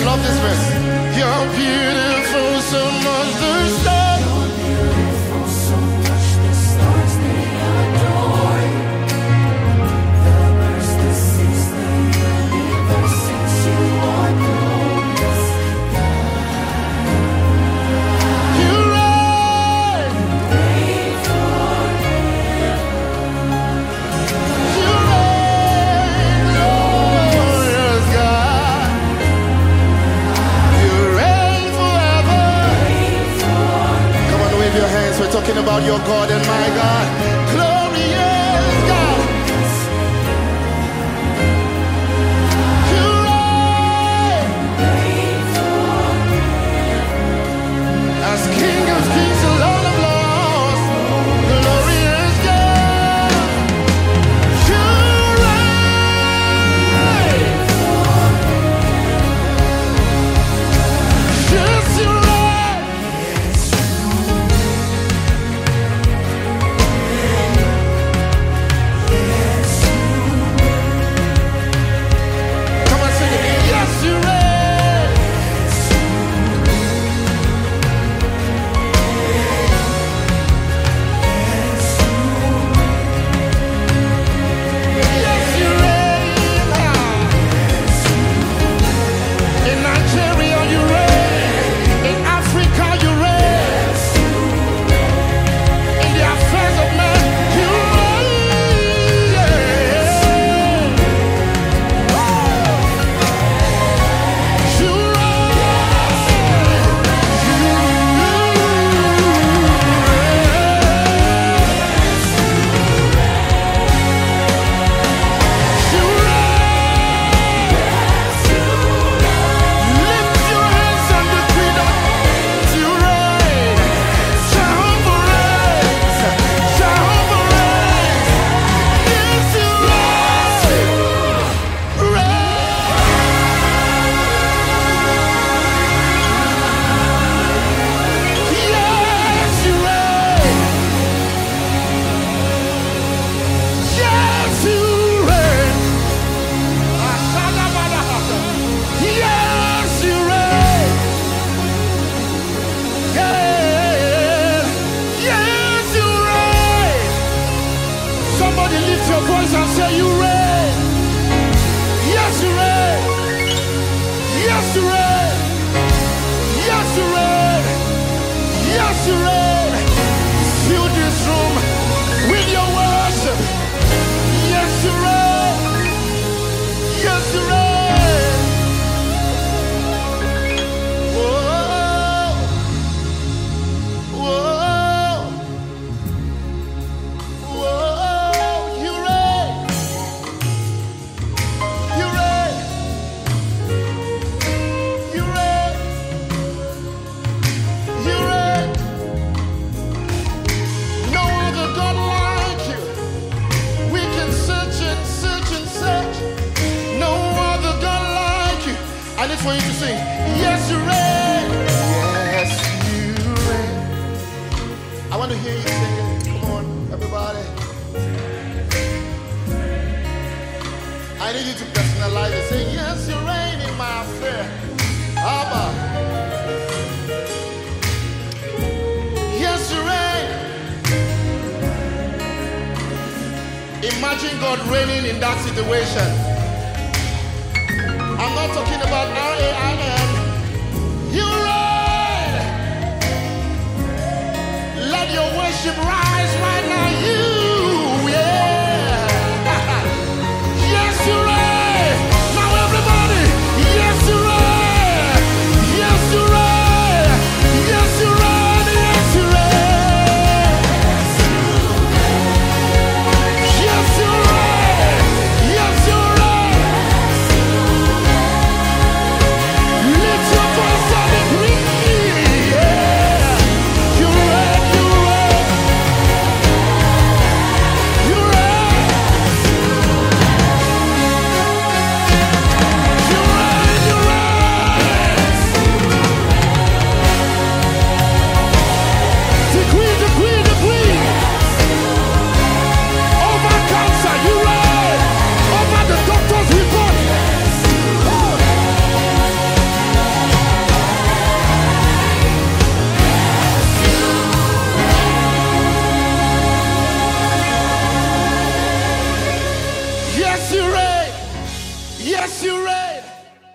love this verse. You're beautiful, so much the stars. You're beautiful, so much the stars they adore you. The birds, the seas, the universe sings you are glorious. You reign. Reign forever. You reign, glorious God. You reign forever. Reign forever. Come on, wave your hands. We're talking about your God and my God. Glorious God. You reign Reign forever. as King of Kings and Lord of Lords. Glorious God. You reign. Yes, you reign. Come on, sing it. Yes, you reign. Yes, you reign. In Nigeria, you reign. In Africa, you reign. In the affairs of men, you reign. You Lift your hands and decree that you reign. Jehovah reigns. Jehovah reigns. Yes, you reign. Yes, you reign. Yes, you reign. Yes, you reign. Yes, yes, you reign. Somebody lift your voice and say, you reign. Yes, you reign. Yes, you reign. Yes, you reign. Yes, you reign. Fill this room with your worship. Yes, you reign. Yes, you reign. Whoa. Whoa. Whoa. You reign. You reign. You reign. You reign. No other God like you. We can search and search and search. No other God like you. I need for you to sing. Yes, you reign. Yes, you reign. I want to hear you sing it. Come on, everybody. I need you to personalize it. Say, yes, you reign in my affair. Abba. Yes, you reign. Imagine God reigning in that situation. I'm not talking about R-A-I-N. You reign. Let your worship rise right now. You, yeah. Yes, you reign. Now everybody, yes, you reign. Yes, you reign. Yes, you reign. Yes, you reign. Yes, you reign. Yes, you reign. Yes, you reign.